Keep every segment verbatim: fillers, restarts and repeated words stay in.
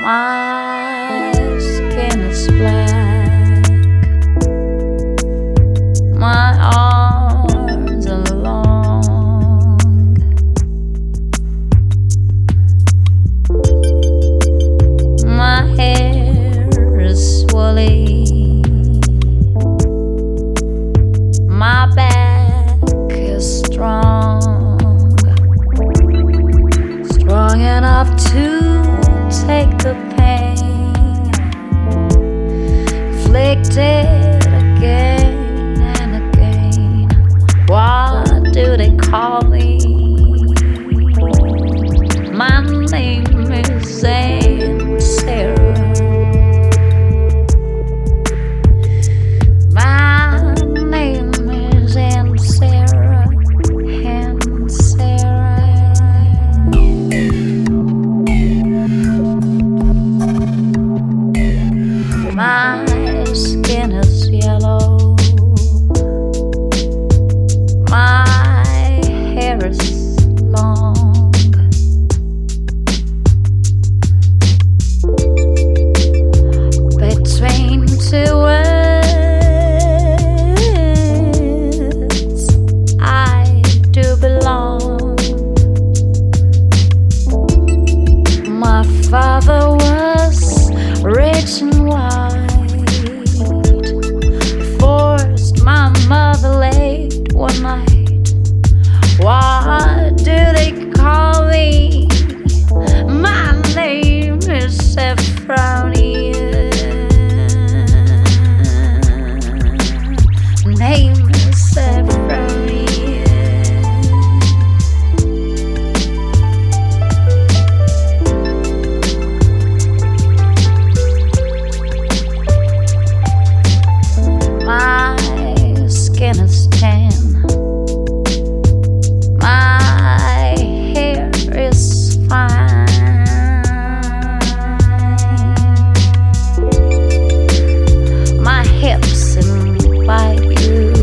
My skin is black, my arms are long, my hair is woolly, my back is strong, strong enough to take the pain, inflicted again and again. What do they call me? My name is Aunt Sarah. My name is Aunt Sarah. Aunt Sarah. My skin is yellow, my hair is long, between two words I do belong. My father was rich and white, forced my mother late one night. What do they call me? My name is Sophronia. Name is Sophronia. My skin is tan, my hair is fine, my hips invite you,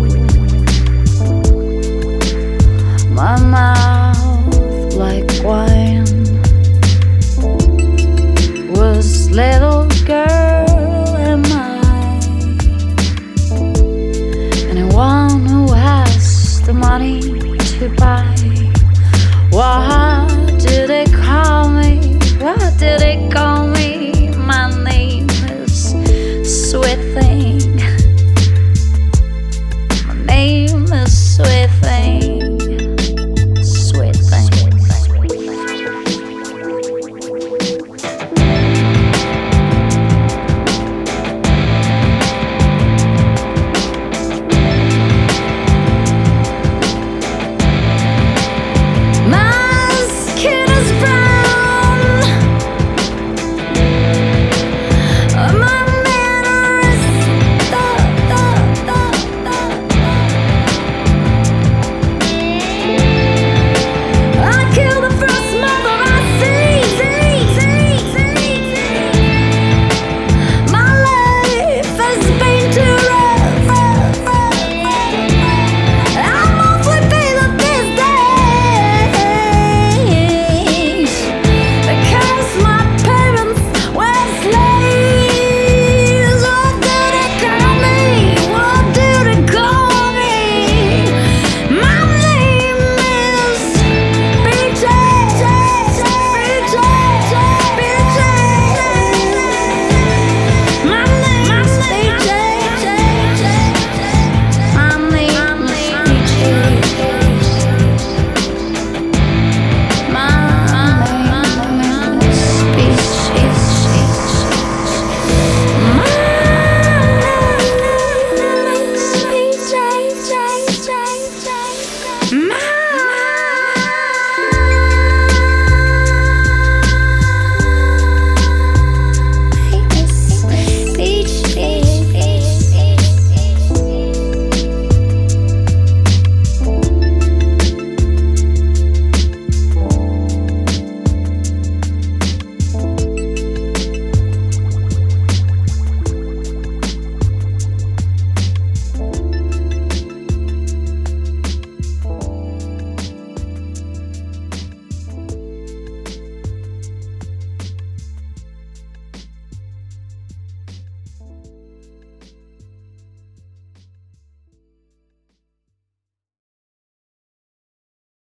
my mouth like wine was little girl am I. Anyone who has the money to buy what